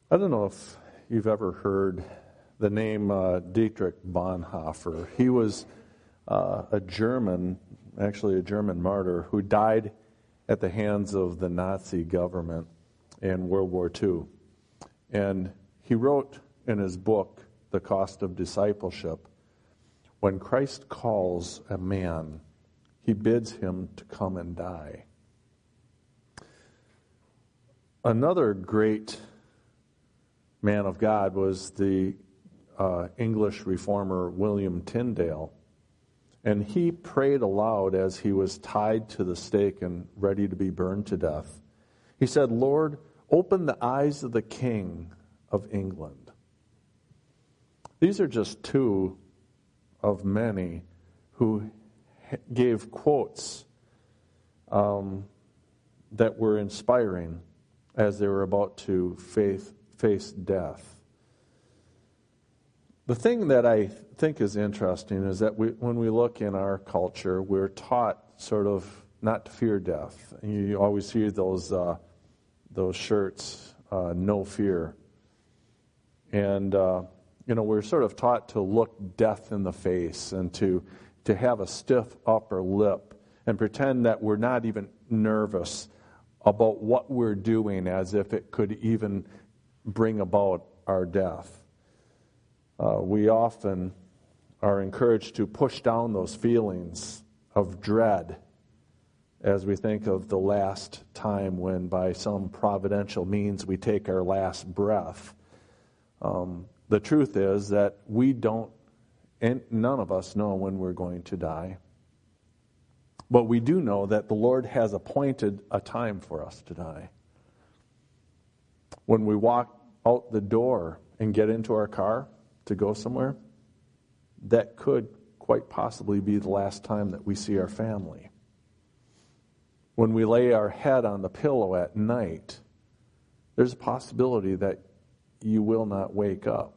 I don't know if you've ever heard the name Dietrich Bonhoeffer. He was a German martyr who died at the hands of the Nazi government in World War II. And he wrote in his book, The Cost of Discipleship, when Christ calls a man, he bids him to come and die. Another great man of God was the English reformer William Tyndale. And he prayed aloud as he was tied to the stake and ready to be burned to death. He said, "Lord, open the eyes of the King of England." These are just two of many who gave quotes that were inspiring as they were about to face death. The thing that I think is interesting is that when we look in our culture, we're taught sort of not to fear death. And you always hear those shirts, "No fear." And we're sort of taught to look death in the face and to have a stiff upper lip and pretend that we're not even nervous about what we're doing, as if it could even bring about our death. We often are encouraged to push down those feelings of dread as we think of the last time when, by some providential means, we take our last breath. The truth is that we don't, and none of us know when we're going to die. But we do know that the Lord has appointed a time for us to die. When we walk out the door and get into our car to go somewhere, that could quite possibly be the last time that we see our family. When we lay our head on the pillow at night, there's a possibility that you will not wake up.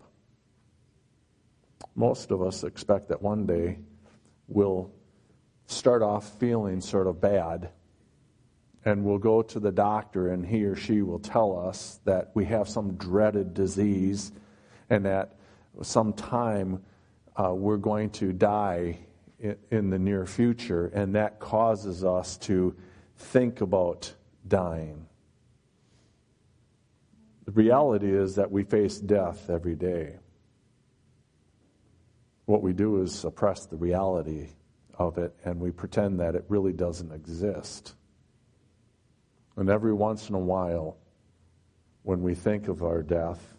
Most of us expect that one day we'll start off feeling sort of bad, and we'll go to the doctor, and he or she will tell us that we have some dreaded disease and that sometime we're going to die in the near future, and that causes us to think about dying. The reality is that we face death every day. What we do is suppress the reality of it, and we pretend that it really doesn't exist. And every once in a while, when we think of our death,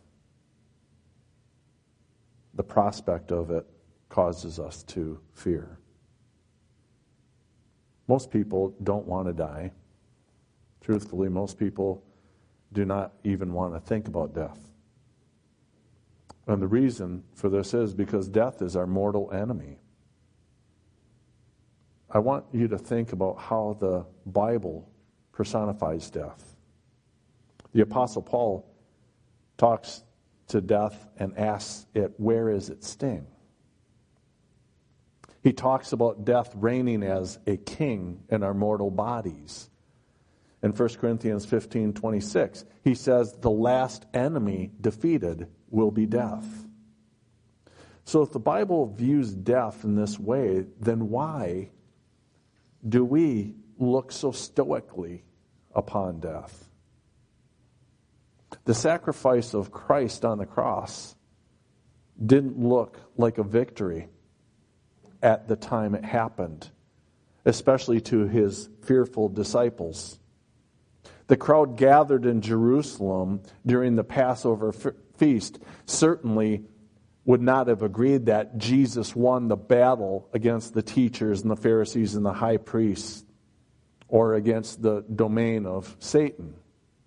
the prospect of it causes us to fear. Most people don't want to die. Truthfully, most people do not even want to think about death. And the reason for this is because death is our mortal enemy. I want you to think about how the Bible personifies death. The Apostle Paul talks to death and asks it, where is its sting? He talks about death reigning as a king in our mortal bodies. In 1 Corinthians 15:26, he says the last enemy defeated will be death. So if the Bible views death in this way, then why do we look so stoically upon death? The sacrifice of Christ on the cross didn't look like a victory at the time it happened, especially to his fearful disciples. The crowd gathered in Jerusalem during the Passover feast certainly would not have agreed that Jesus won the battle against the teachers and the Pharisees and the high priests, or against the domain of Satan.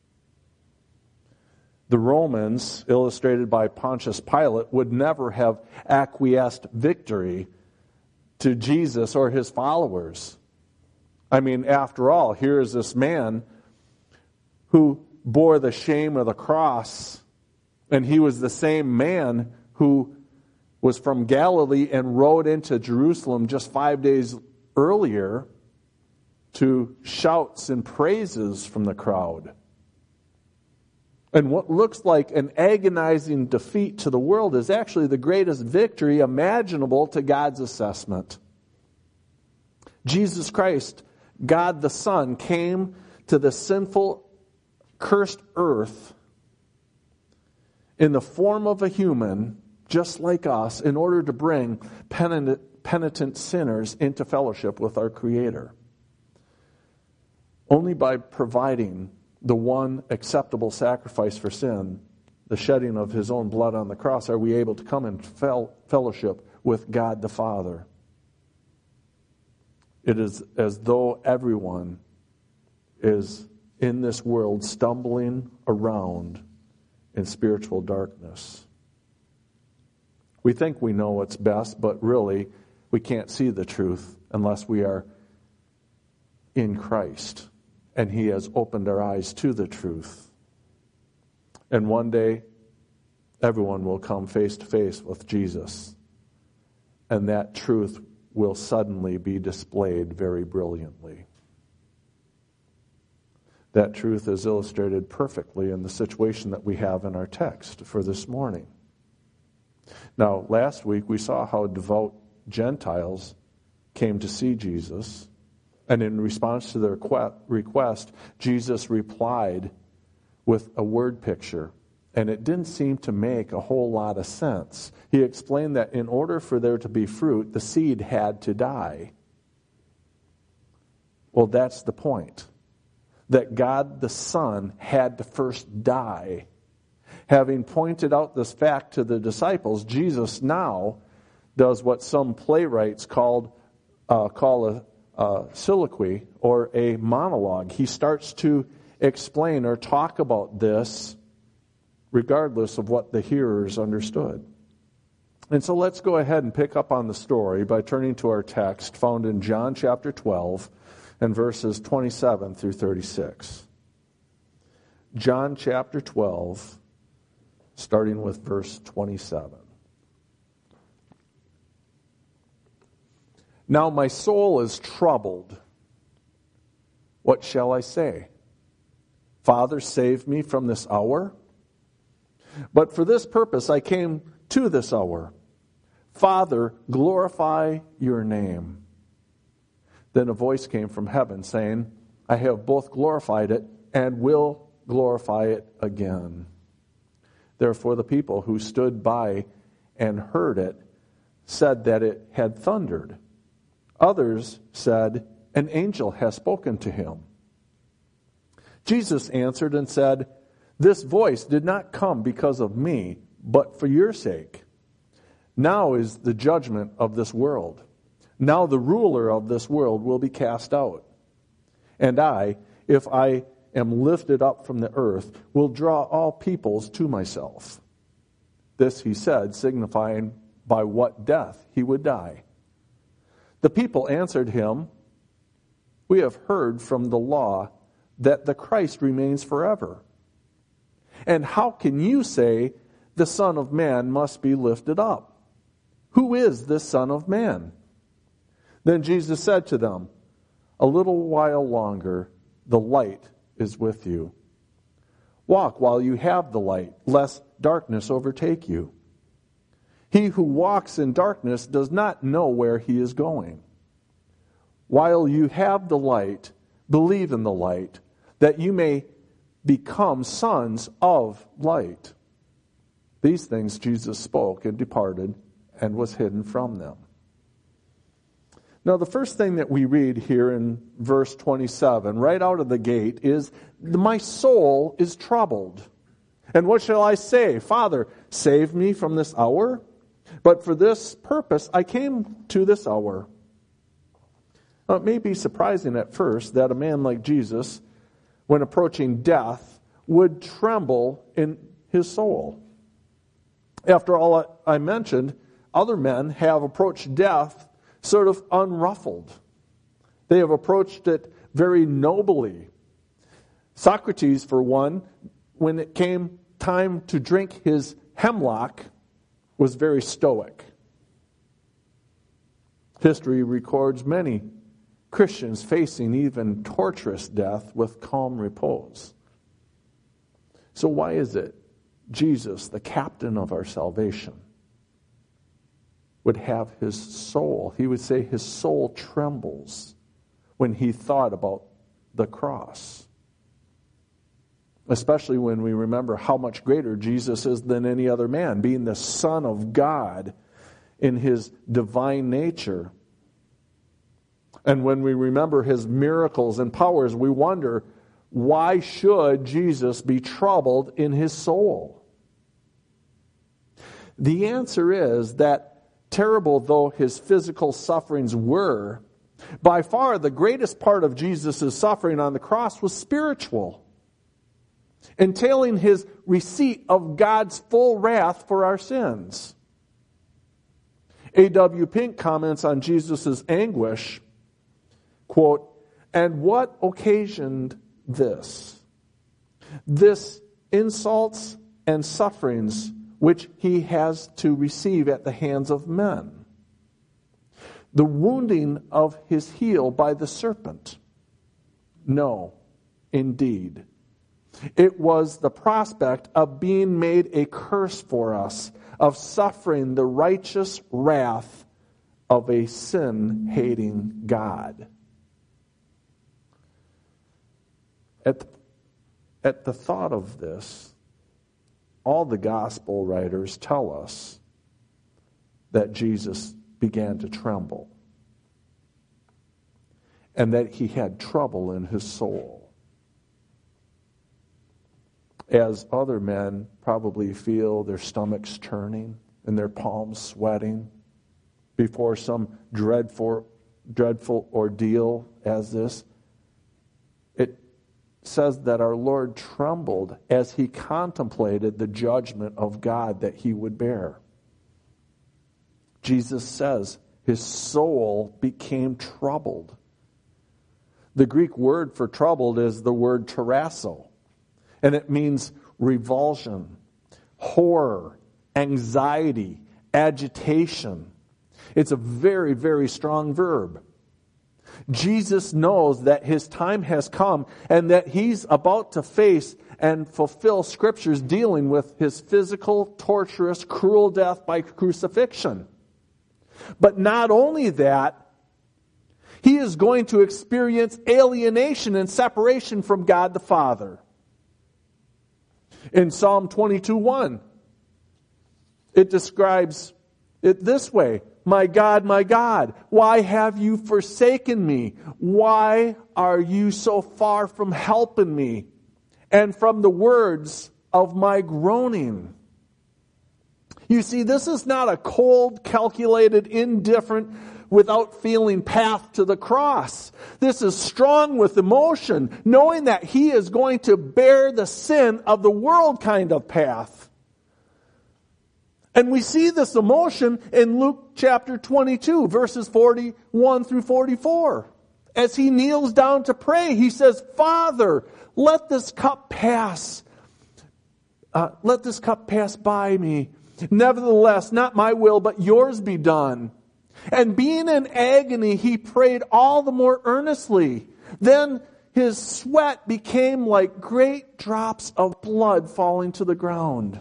The Romans, illustrated by Pontius Pilate, would never have acquiesced victory to Jesus or his followers. I mean, after all, here is this man who bore the shame of the cross, and he was the same man who was from Galilee and rode into Jerusalem just 5 days earlier to shouts and praises from the crowd. And what looks like an agonizing defeat to the world is actually the greatest victory imaginable to God's assessment. Jesus Christ, God the Son, came to the sinful, cursed earth in the form of a human, just like us, in order to bring penitent sinners into fellowship with our Creator. Only by providing the one acceptable sacrifice for sin, the shedding of His own blood on the cross, are we able to come in fellowship with God the Father. It is as though everyone is in this world stumbling around in spiritual darkness. We think we know what's best, but really we can't see the truth unless we are in Christ. And He has opened our eyes to the truth. And one day, everyone will come face to face with Jesus. And that truth will suddenly be displayed very brilliantly. That truth is illustrated perfectly in the situation that we have in our text for this morning. Now, last week we saw how devout Gentiles came to see Jesus. And in response to their request, Jesus replied with a word picture. And it didn't seem to make a whole lot of sense. He explained that in order for there to be fruit, the seed had to die. Well, that's the point. That God the Son had to first die. Having pointed out this fact to the disciples, Jesus now does what some playwrights call a soliloquy or a monologue. He starts to explain or talk about this regardless of what the hearers understood. And so let's go ahead and pick up on the story by turning to our text found in John chapter 12 and verses 27 through 36. John chapter 12, starting with verse 27. Now my soul is troubled. What shall I say? Father, save me from this hour. But for this purpose I came to this hour. Father, glorify your name. Then a voice came from heaven saying, I have both glorified it and will glorify it again. Therefore the people who stood by and heard it said that it had thundered. Others said, an angel has spoken to him. Jesus answered and said, this voice did not come because of me, but for your sake. Now is the judgment of this world. Now the ruler of this world will be cast out. And I, if I am lifted up from the earth, will draw all peoples to myself. This he said, signifying by what death he would die. The people answered him, we have heard from the law that the Christ remains forever. And how can you say the Son of Man must be lifted up? Who is this Son of Man? Then Jesus said to them, a little while longer, the light is with you. Walk while you have the light, lest darkness overtake you. He who walks in darkness does not know where he is going. While you have the light, believe in the light, that you may become sons of light. These things Jesus spoke and departed and was hidden from them. Now, the first thing that we read here in verse 27, right out of the gate, is, my soul is troubled. And what shall I say? Father, save me from this hour? But for this purpose I came to this hour. Now, it may be surprising at first that a man like Jesus, when approaching death, would tremble in his soul. After all I mentioned, other men have approached death sort of unruffled. They have approached it very nobly. Socrates, for one, when it came time to drink his hemlock, was very stoic. History records many Christians facing even torturous death with calm repose. So why is it Jesus, the captain of our salvation, would have his soul, he would say his soul trembles when he thought about the cross? Especially when we remember how much greater Jesus is than any other man, being the Son of God in his divine nature. And when we remember his miracles and powers, we wonder, why should Jesus be troubled in his soul? The answer is that, terrible though his physical sufferings were, by far the greatest part of Jesus' suffering on the cross was spiritual, entailing his receipt of God's full wrath for our sins. A.W. Pink comments on Jesus' anguish, quote, "And what occasioned this? This insults and sufferings which he has to receive at the hands of men. The wounding of his heel by the serpent? No, indeed. It was the prospect of being made a curse for us, of suffering the righteous wrath of a sin-hating God." At the thought of this, all the gospel writers tell us that Jesus began to tremble and that he had trouble in his soul. As other men probably feel their stomachs churning and their palms sweating before some dreadful ordeal as this, it says that our Lord trembled as he contemplated the judgment of God that he would bear. Jesus says his soul became troubled. The Greek word for troubled is the word tarasso, and it means revulsion, horror, anxiety, agitation. It's a very, very strong verb. Jesus knows that his time has come and that he's about to face and fulfill scriptures dealing with his physical, torturous, cruel death by crucifixion. But not only that, he is going to experience alienation and separation from God the Father. In Psalm 22:1, it describes it this way: my God, why have you forsaken me? Why are you so far from helping me and from the words of my groaning?" You see, this is not a cold, calculated, indifferent, without feeling path to the cross. This is strong with emotion, knowing that he is going to bear the sin of the world kind of path. And we see this emotion in Luke chapter 22, verses 41 through 44. As he kneels down to pray, he says, "Father, let this cup pass. Let this cup pass by me. Nevertheless, not my will, but yours be done." And being in agony, he prayed all the more earnestly. Then his sweat became like great drops of blood falling to the ground.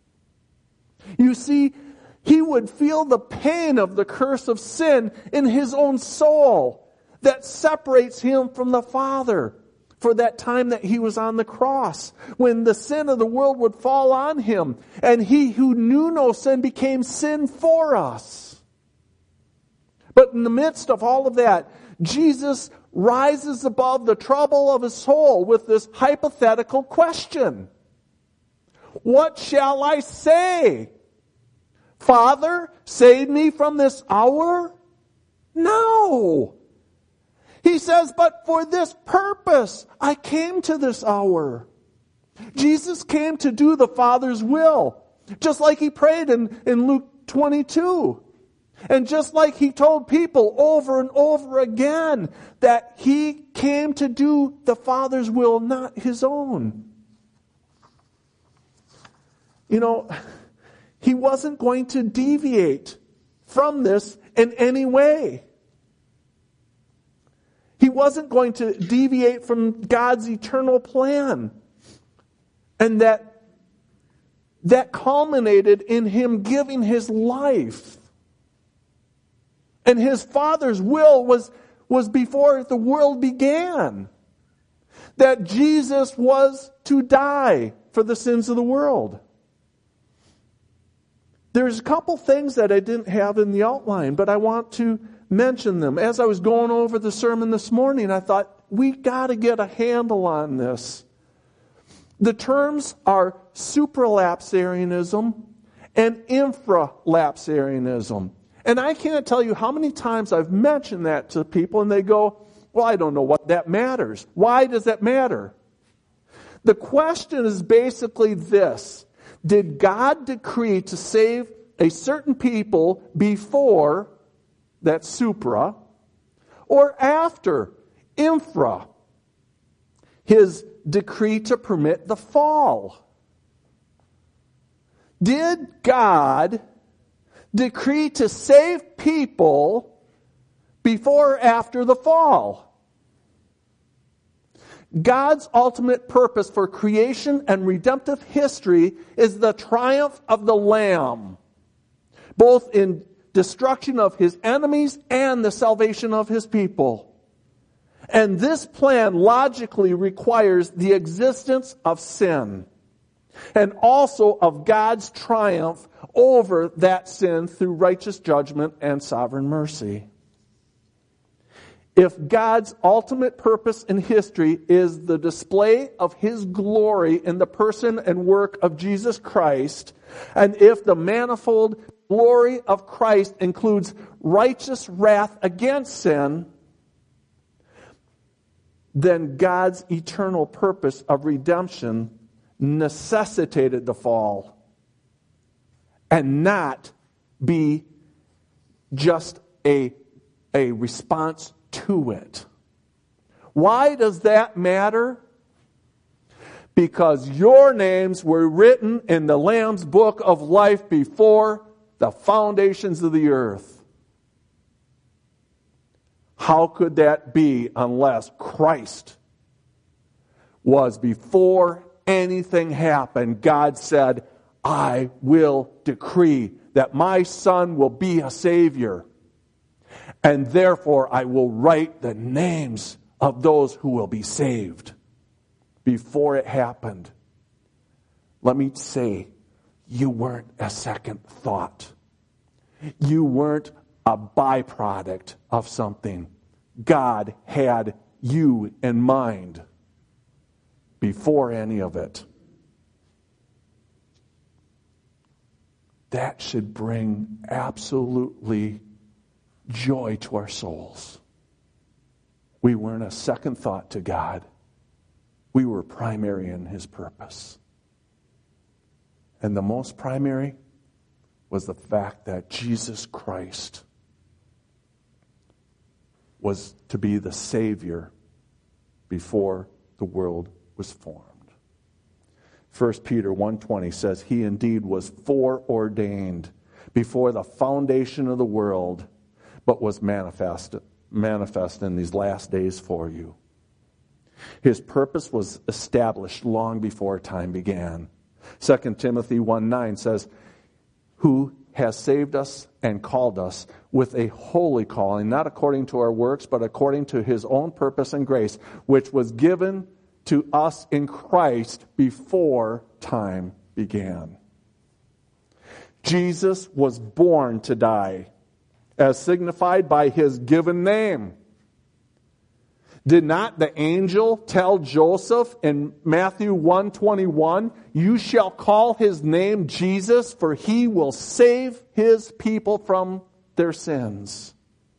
You see, he would feel the pain of the curse of sin in his own soul that separates him from the Father for that time that he was on the cross, when the sin of the world would fall on him, and he who knew no sin became sin for us. But in the midst of all of that, Jesus rises above the trouble of his soul with this hypothetical question: what shall I say? Father, save me from this hour? No. He says, but for this purpose I came to this hour. Jesus came to do the Father's will, just like he prayed in Luke 22. And just like he told people over and over again that he came to do the Father's will, not his own. You know, he wasn't going to deviate from this in any way. He wasn't going to deviate from God's eternal plan. And that culminated in him giving his life. And his Father's will was before the world began. That Jesus was to die for the sins of the world. There's a couple things that I didn't have in the outline, but I want to mention them. As I was going over the sermon this morning, I thought, we got to get a handle on this. The terms are supralapsarianism and infralapsarianism. And I can't tell you how many times I've mentioned that to people, and they go, well, I don't know what that matters. Why does that matter? The question is basically this. Did God decree to save a certain people before, that's supra, or after, infra, his decree to permit the fall? Did God decree to save people before or after the fall? God's ultimate purpose for creation and redemptive history is the triumph of the Lamb, both in destruction of his enemies and the salvation of his people. And this plan logically requires the existence of sin, and also of God's triumph over that sin through righteous judgment and sovereign mercy. If God's ultimate purpose in history is the display of his glory in the person and work of Jesus Christ, and if the manifold glory of Christ includes righteous wrath against sin, then God's eternal purpose of redemption necessitated the fall and not be just a response to it. Why does that matter? Because your names were written in the Lamb's book of life before the foundations of the earth. How could that be unless Christ was, before anything happened, God said, I will decree that my Son will be a Savior. And therefore I will write the names of those who will be saved. Before it happened, let me say, you weren't a second thought. You weren't a byproduct of something. God had you in mind before any of it. That should bring absolutely joy to our souls. We weren't a second thought to God. We were primary in his purpose. And the most primary was the fact that Jesus Christ was to be the Savior before the world was formed. 1 Peter 1:20 says, he indeed was foreordained before the foundation of the world, but was manifest in these last days for you. His purpose was established long before time began. 2 Timothy 1:9 says, who has saved us and called us with a holy calling, not according to our works, but according to his own purpose and grace, which was given to us in Christ before time began. Jesus was born to die, as signified by his given name. Did not the angel tell Joseph in Matthew 1:21, you shall call his name Jesus, for he will save his people from their sins?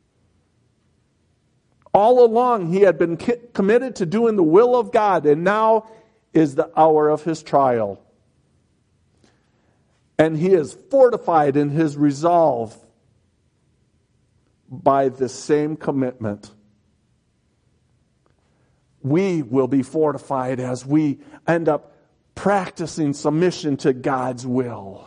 All along he had been committed to doing the will of God, and now is the hour of his trial. And he is fortified in his resolve by the same commitment. We will be fortified as we end up practicing submission to God's will.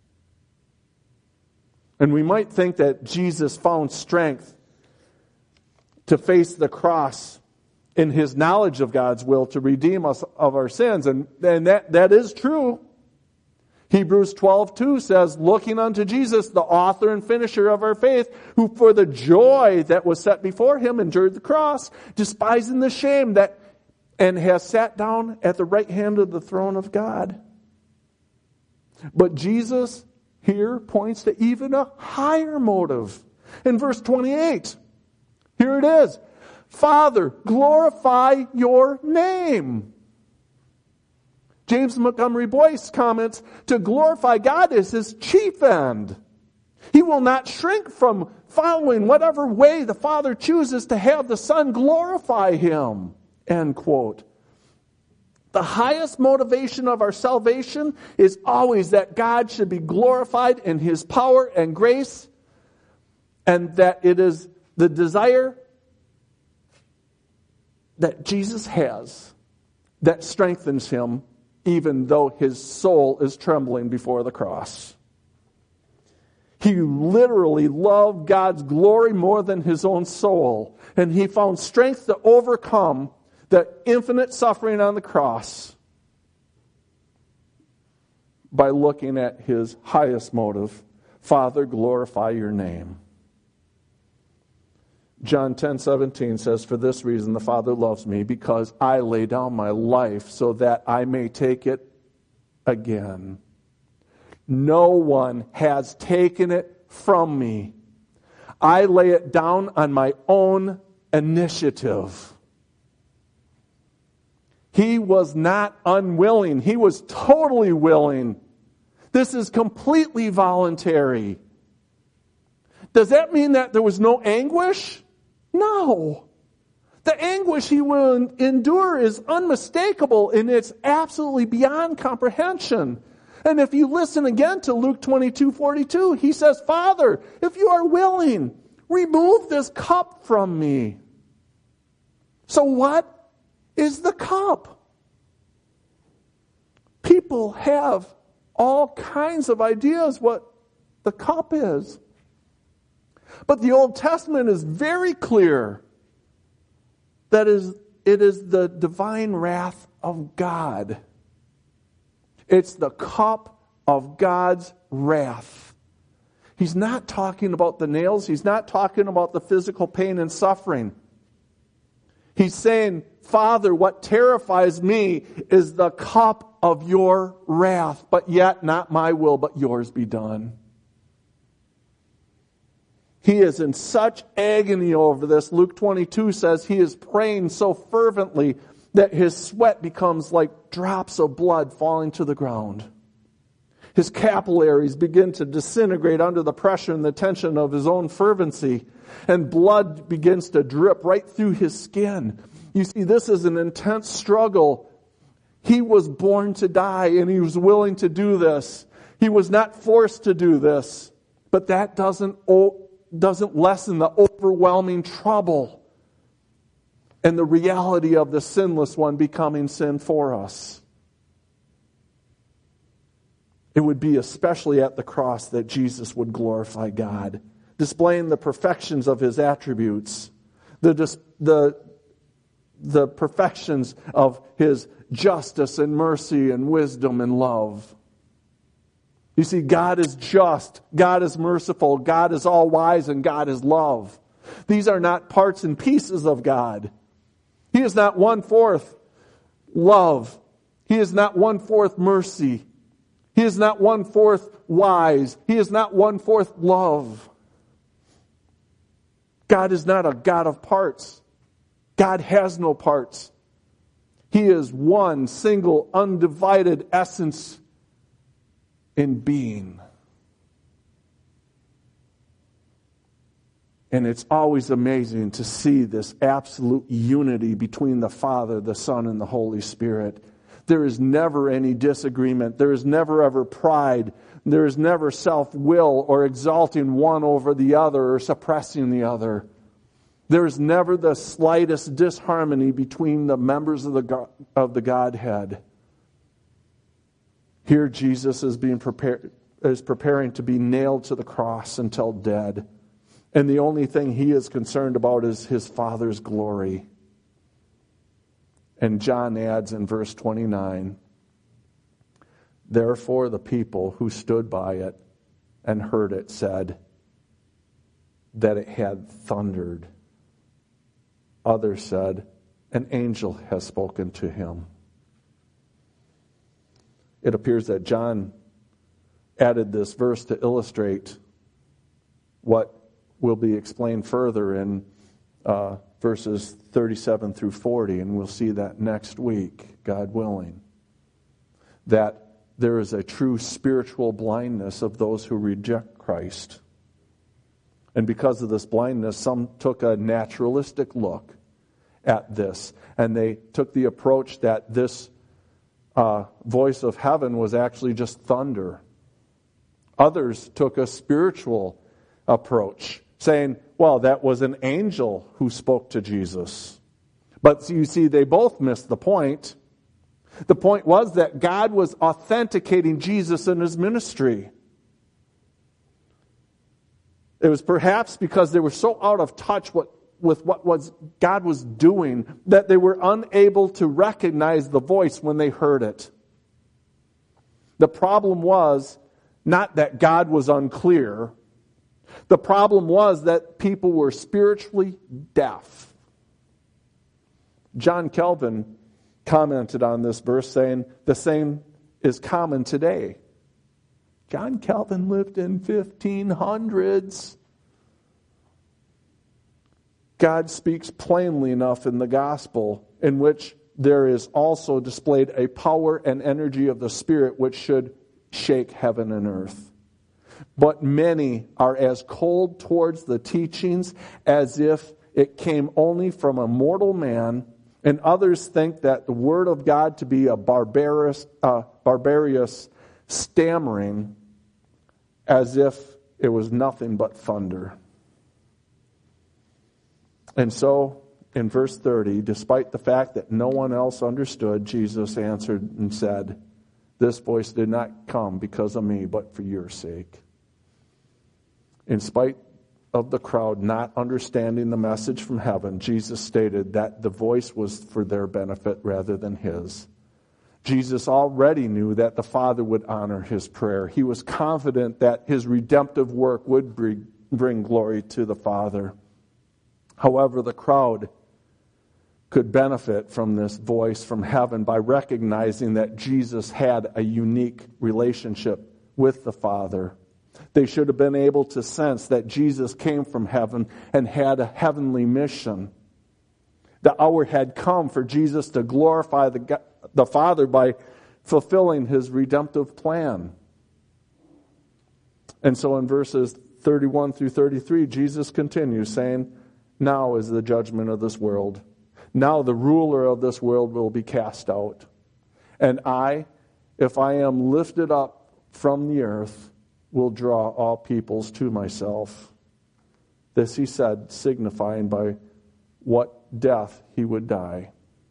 And we might think that Jesus found strength to face the cross in his knowledge of God's will to redeem us of our sins. And that is true. Hebrews 12:2 says, looking unto Jesus, the author and finisher of our faith, who for the joy that was set before him endured the cross, despising the shame, and has sat down at the right hand of the throne of God. But Jesus here points to even a higher motive. In verse 28, here it is. Father, glorify your name. James Montgomery Boyce comments, to glorify God is his chief end. He will not shrink from following whatever way the Father chooses to have the Son glorify him. End quote. The highest motivation of our salvation is always that God should be glorified in his power and grace, and that it is the desire that Jesus has that strengthens him, even though his soul is trembling before the cross. He literally loved God's glory more than his own soul, and he found strength to overcome the infinite suffering on the cross by looking at his highest motive. Father, glorify your name. John 10:17 says, for this reason the Father loves me, because I lay down my life so that I may take it again. No one has taken it from me. I lay it down on my own initiative. He was not unwilling. He was totally willing. This is completely voluntary. Does that mean that there was no anguish? No. The anguish he will endure is unmistakable, and it's absolutely beyond comprehension. And if you listen again to Luke 22:42, he says, Father, if you are willing, remove this cup from me. So what is the cup? People have all kinds of ideas what the cup is. But the Old Testament is very clear that it is the divine wrath of God. It's the cup of God's wrath. He's not talking about the nails. He's not talking about the physical pain and suffering. He's saying, Father, what terrifies me is the cup of your wrath, but yet not my will, but yours be done. He is in such agony over this. Luke 22 says he is praying so fervently that his sweat becomes like drops of blood falling to the ground. His capillaries begin to disintegrate under the pressure and the tension of his own fervency, and blood begins to drip right through his skin. You see, this is an intense struggle. He was born to die, and he was willing to do this. He was not forced to do this, but that doesn't lessen the overwhelming trouble and the reality of the sinless one becoming sin for us. It would be especially at the cross that Jesus would glorify God, displaying the perfections of his attributes, the perfections of his justice and mercy and wisdom and love. You see, God is just, God is merciful, God is all-wise, and God is love. These are not parts and pieces of God. He is not 1/4 love. He is not 1/4 mercy. He is not 1/4 wise. He is not 1/4 love. God is not a God of parts. God has no parts. He is one single undivided essence in being. And it's always amazing to see this absolute unity between the Father, the Son, and the Holy Spirit. There is never any disagreement. There is never ever pride. There is never self-will or exalting one over the other or suppressing the other. There is never the slightest disharmony between the members of the Godhead. Here Jesus is preparing to be nailed to the cross until dead. And the only thing he is concerned about is his Father's glory. And John adds in verse 29, therefore the people who stood by it and heard it said that it had thundered. Others said, an angel has spoken to him. It appears that John added this verse to illustrate what will be explained further in verses 37 through 40, and we'll see that next week, God willing. That there is a true spiritual blindness of those who reject Christ. And because of this blindness, some took a naturalistic look at this, and they took the approach that this voice of heaven was actually just thunder. Others took a spiritual approach, saying, well, that was an angel who spoke to Jesus. But you see, they both missed the point. The point was that God was authenticating Jesus in his ministry. It was perhaps because they were so out of touch with what God was doing that they were unable to recognize the voice when they heard it. The problem was not that God was unclear. The problem was that people were spiritually deaf. John Calvin commented on this verse saying, the same is common today. John Calvin lived in 1500s. God speaks plainly enough in the gospel in which there is also displayed a power and energy of the Spirit which should shake heaven and earth. But many are as cold towards the teachings as if it came only from a mortal man, and others think that the word of God to be a barbarous stammering, as if it was nothing but thunder. And so, in verse 30, despite the fact that no one else understood, Jesus answered and said, this voice did not come because of me, but for your sake. In spite of the crowd not understanding the message from heaven, Jesus stated that the voice was for their benefit rather than his. Jesus already knew that the Father would honor his prayer. He was confident that his redemptive work would bring glory to the Father. However, the crowd could benefit from this voice from heaven by recognizing that Jesus had a unique relationship with the Father. They should have been able to sense that Jesus came from heaven and had a heavenly mission. The hour had come for Jesus to glorify the Father by fulfilling his redemptive plan. And so in verses 31 through 33, Jesus continues saying, now is the judgment of this world. Now the ruler of this world will be cast out. And I, if I am lifted up from the earth, will draw all peoples to myself. This he said, signifying by what death he would die.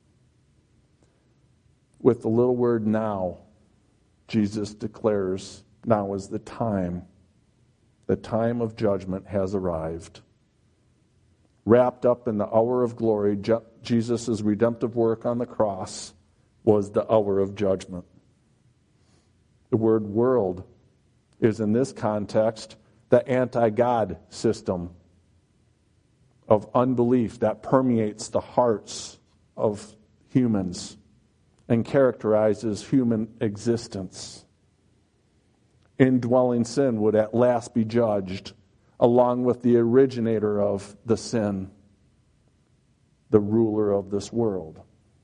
With the little word now, Jesus declares, now is the time. The time of judgment has arrived. Wrapped up in the hour of glory, Jesus' redemptive work on the cross was the hour of judgment. The word world is in this context the anti-God system of unbelief that permeates the hearts of humans and characterizes human existence. Indwelling sin would at last be judged, along with the originator of the sin, the ruler of this world.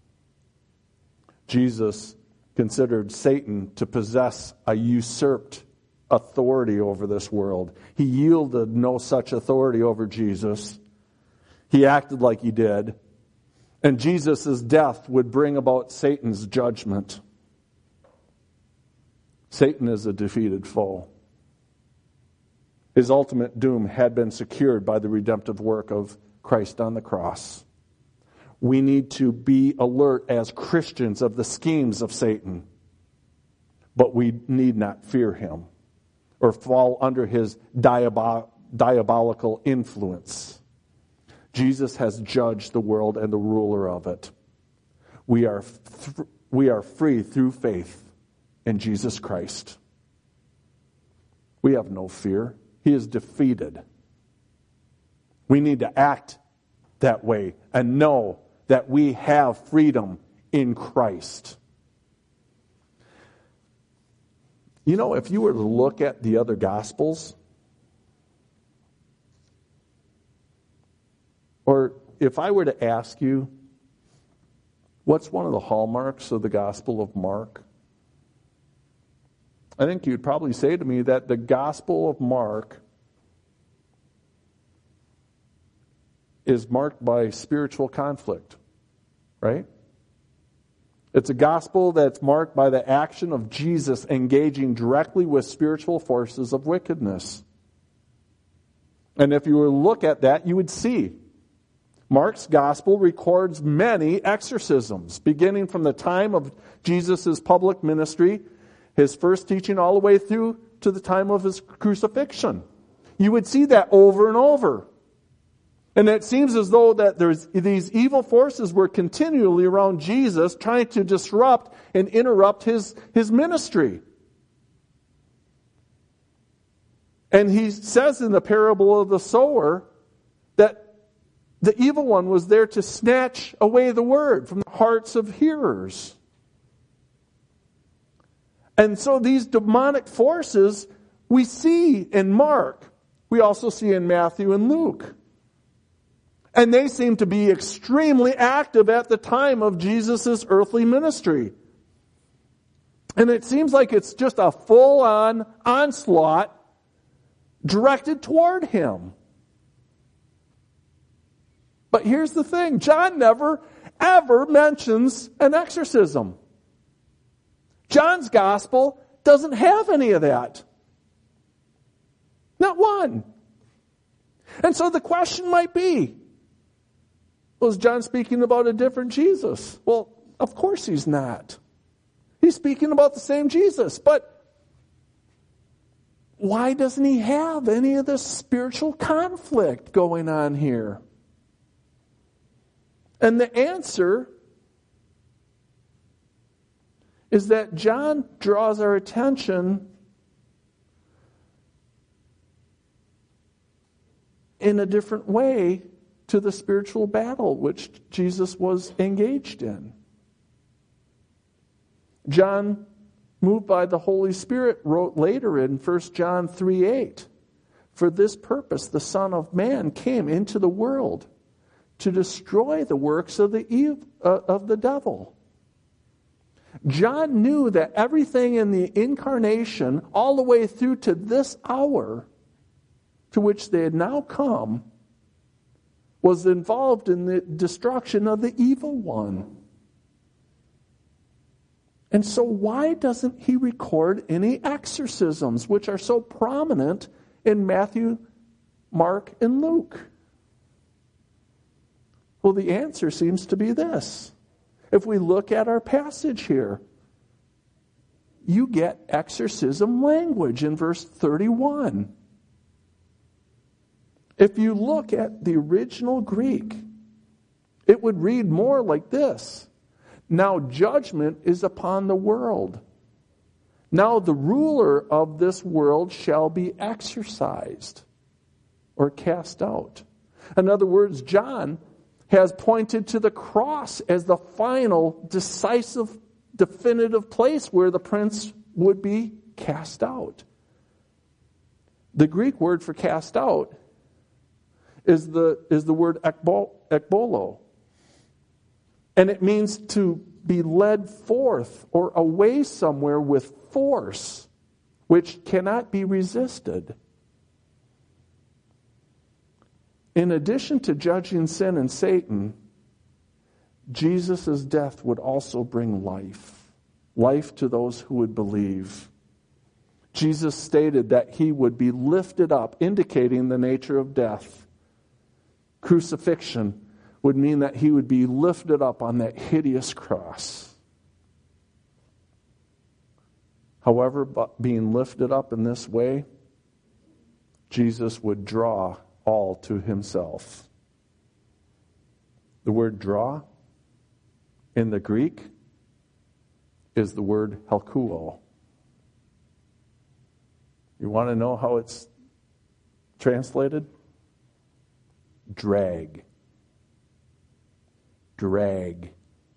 Jesus considered Satan to possess a usurped authority over this world. He yielded no such authority over Jesus. He acted like he did. And Jesus' death would bring about Satan's judgment. Satan is a defeated foe. His ultimate doom had been secured by the redemptive work of Christ on the cross. We need to be alert as Christians of the schemes of Satan, but we need not fear him or fall under his diabolical influence. Jesus has judged the world and the ruler of it. We are free through faith in Jesus Christ. We have no fear. He is defeated. We need to act that way and know that we have freedom in Christ. You know, if you were to look at the other Gospels, or if I were to ask you, what's one of the hallmarks of the Gospel of Mark? I think you'd probably say to me that the Gospel of Mark is marked by spiritual conflict, right? It's a gospel that's marked by the action of Jesus engaging directly with spiritual forces of wickedness. And if you were to look at that, you would see Mark's gospel records many exorcisms, beginning from the time of Jesus' public ministry, his first teaching, all the way through to the time of his crucifixion. You would see that over and over. And it seems as though that these evil forces were continually around Jesus, trying to disrupt and interrupt his ministry. And he says in the parable of the sower that the evil one was there to snatch away the word from the hearts of hearers. And so these demonic forces we see in Mark. We also see in Matthew and Luke. And they seem to be extremely active at the time of Jesus' earthly ministry. And it seems like it's just a full-on onslaught directed toward him. But here's the thing. John never, ever mentions an exorcism. John's gospel doesn't have any of that. Not one. And so the question might be, was John speaking about a different Jesus? Well, of course he's not. He's speaking about the same Jesus. But why doesn't he have any of this spiritual conflict going on here? And the answer is that John draws our attention in a different way to the spiritual battle which Jesus was engaged in. John, moved by the Holy Spirit, wrote later in 1 John 3:8, "For this purpose the Son of Man came into the world to destroy the works of the devil." John knew that everything in the incarnation, all the way through to this hour to which they had now come, was involved in the destruction of the evil one. And so why doesn't he record any exorcisms, which are so prominent in Matthew, Mark, and Luke? Well, the answer seems to be this. If we look at our passage here, you get exorcism language in verse 31. If you look at the original Greek, it would read more like this. Now judgment is upon the world. Now the ruler of this world shall be exorcised or cast out. In other words, John has pointed to the cross as the final, decisive, definitive place where the prince would be cast out. The Greek word for cast out is the word ekbolo. And it means to be led forth or away somewhere with force, which cannot be resisted. In addition to judging sin and Satan, Jesus' death would also bring life to those who would believe. Jesus stated that he would be lifted up, indicating the nature of death. Crucifixion would mean that he would be lifted up on that hideous cross. However, being lifted up in this way, Jesus would draw all to himself. The word draw in the Greek is the word helkuo. You want to know how it's translated? Drag. Drag.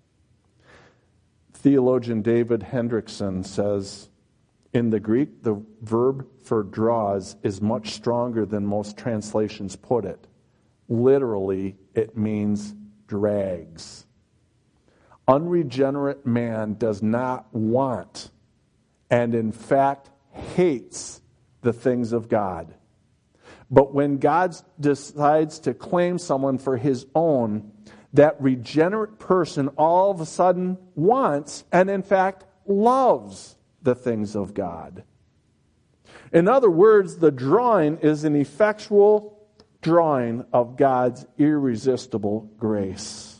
Theologian David Hendrickson says, in the Greek, the verb for draws is much stronger than most translations put it. Literally, it means drags. Unregenerate man does not want, and in fact hates, the things of God. But when God decides to claim someone for his own, that regenerate person all of a sudden wants, and in fact loves, the things of God. In other words, the drawing is an effectual drawing of God's irresistible grace.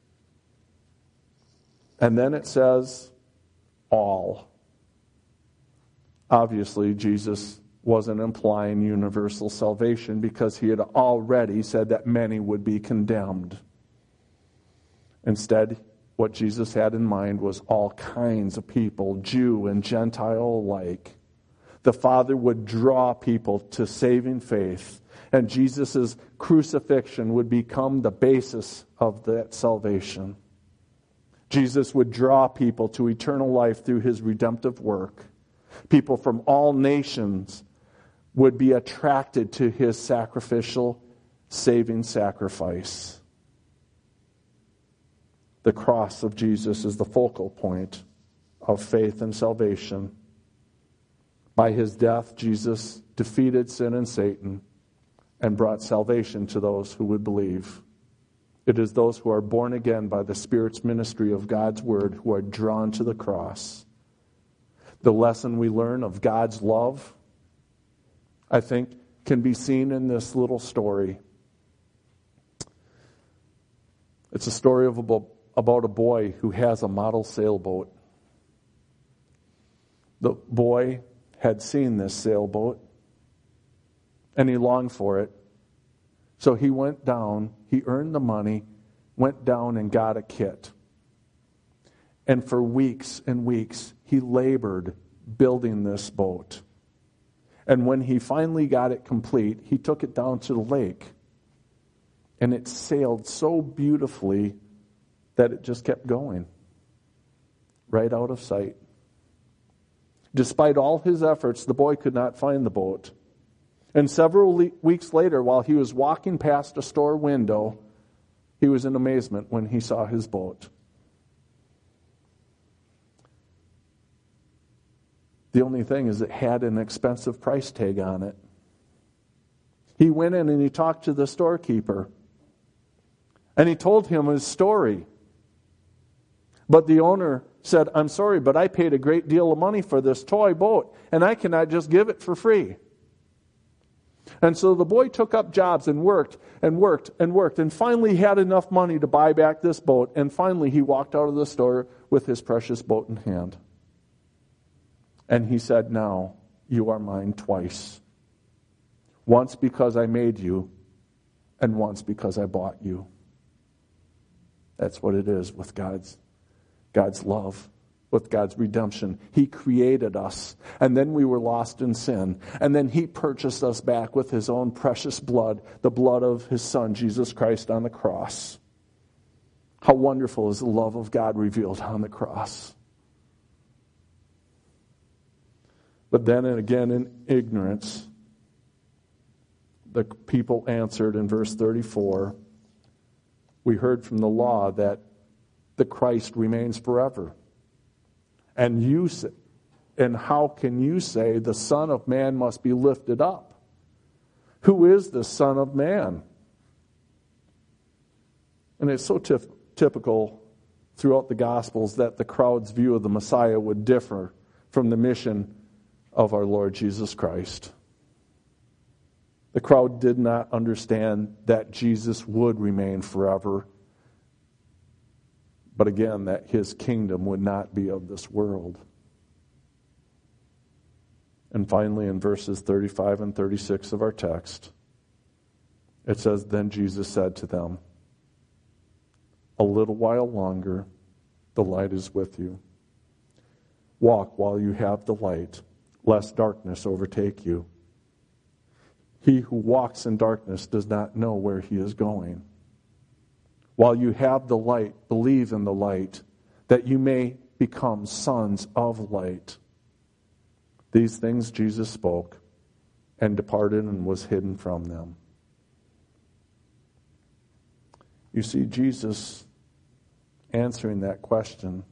And then it says, all. Obviously, Jesus wasn't implying universal salvation because he had already said that many would be condemned. Instead, what Jesus had in mind was all kinds of people, Jew and Gentile alike. The Father would draw people to saving faith, and Jesus' crucifixion would become the basis of that salvation. Jesus would draw people to eternal life through his redemptive work. People from all nations would be attracted to his sacrificial, saving sacrifice. The cross of Jesus is the focal point of faith and salvation. By his death, Jesus defeated sin and Satan and brought salvation to those who would believe. It is those who are born again by the Spirit's ministry of God's word who are drawn to the cross. The lesson we learn of God's love, I think, can be seen in this little story. It's a story of about a boy who has a model sailboat. The boy had seen this sailboat, and he longed for it. So he went down, he earned the money, went down and got a kit. And for weeks and weeks, he labored building this boat. And when he finally got it complete, he took it down to the lake. And it sailed so beautifully that it just kept going, right out of sight. Despite all his efforts, the boy could not find the boat. And several weeks later, while he was walking past a store window, he was in amazement when he saw his boat. The only thing is it had an expensive price tag on it. He went in and he talked to the storekeeper. And he told him his story. But the owner said, "I'm sorry, but I paid a great deal of money for this toy boat, and I cannot just give it for free." And so the boy took up jobs and worked and worked and worked, and finally had enough money to buy back this boat, and finally he walked out of the store with his precious boat in hand. And he said, "Now you are mine twice. Once because I made you, and once because I bought you." That's what it is with God's love, with God's redemption. He created us, and then we were lost in sin, and then he purchased us back with his own precious blood, the blood of his Son, Jesus Christ, on the cross. How wonderful is the love of God revealed on the cross. But then and again in ignorance, the people answered in verse 34, we heard from the law that the Christ remains forever. And how can you say the Son of Man must be lifted up? Who is the Son of Man? And it's so typical throughout the Gospels that the crowd's view of the Messiah would differ from the mission of our Lord Jesus Christ. The crowd did not understand that Jesus would remain forever, but again, that his kingdom would not be of this world. And finally, in verses 35 and 36 of our text, it says, "Then Jesus said to them, 'A little while longer, The light is with you. Walk while you have the light, lest darkness overtake you. He who walks in darkness does not know where he is going. While you have the light, believe in the light, that you may become sons of light. These things Jesus spoke, and departed and was hidden from them. You see, Jesus answering that question,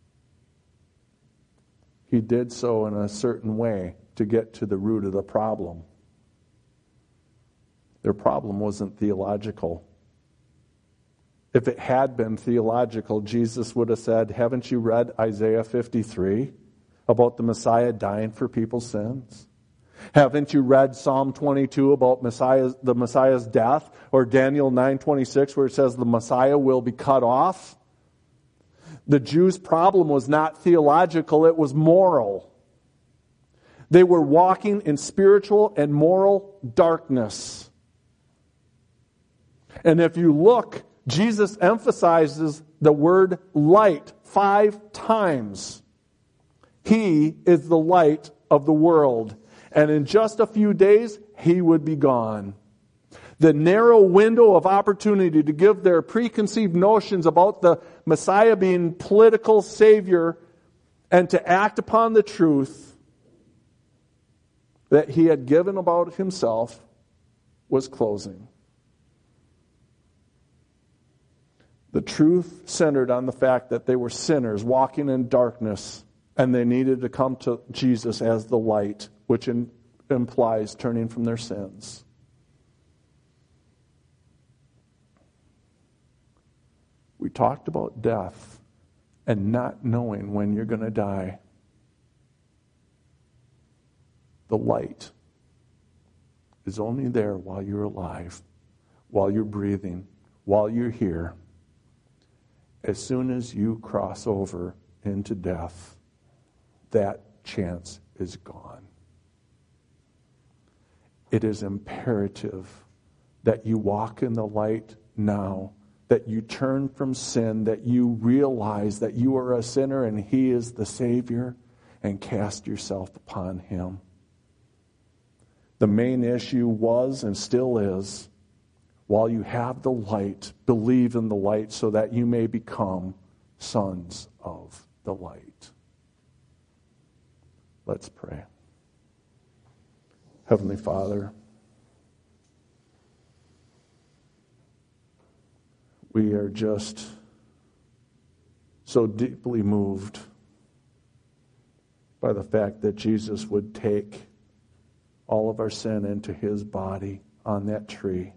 he did so in a certain way to get to the root of the problem. Their problem wasn't theological. If it had been theological, Jesus would have said, haven't you read Isaiah 53 about the Messiah dying for people's sins? Haven't you read Psalm 22 about the Messiah's death? Or Daniel 9:26 where it says the Messiah will be cut off? The Jews' problem was not theological, it was moral. They were walking in spiritual and moral darkness. And if you look, Jesus emphasizes the word light 5 times. He is the light of the world. And in just a few days, he would be gone. The narrow window of opportunity to give their preconceived notions about the Messiah being political savior and to act upon the truth that he had given about himself was closing. The truth centered on the fact that they were sinners walking in darkness and they needed to come to Jesus as the light, which implies turning from their sins. We talked about death and not knowing when you're going to die. The light is only there while you're alive, while you're breathing, while you're here. As soon as you cross over into death, that chance is gone. It is imperative that you walk in the light now, that you turn from sin, that you realize that you are a sinner and he is the Savior, and cast yourself upon him. The main issue was and still is, while you have the light, believe in the light so that you may become sons of the light. Let's pray. Heavenly Father, we are just so deeply moved by the fact that Jesus would take all of our sin into his body on that tree,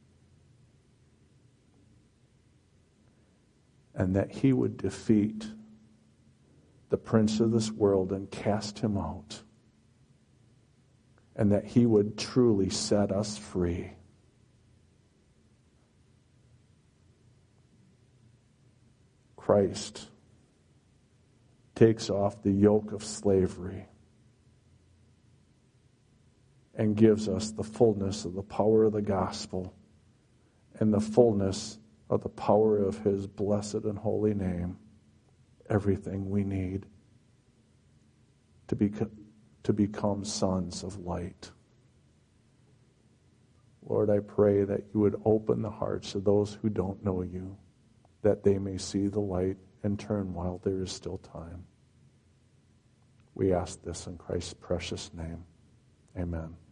and that he would defeat the prince of this world and cast him out, and that he would truly set us free. Christ takes off the yoke of slavery and gives us the fullness of the power of the gospel and the fullness of the power of his blessed and holy name, everything we need to become sons of light. Lord, I pray that you would open the hearts of those who don't know you, that they may see the light and turn while there is still time. We ask this in Christ's precious name. Amen.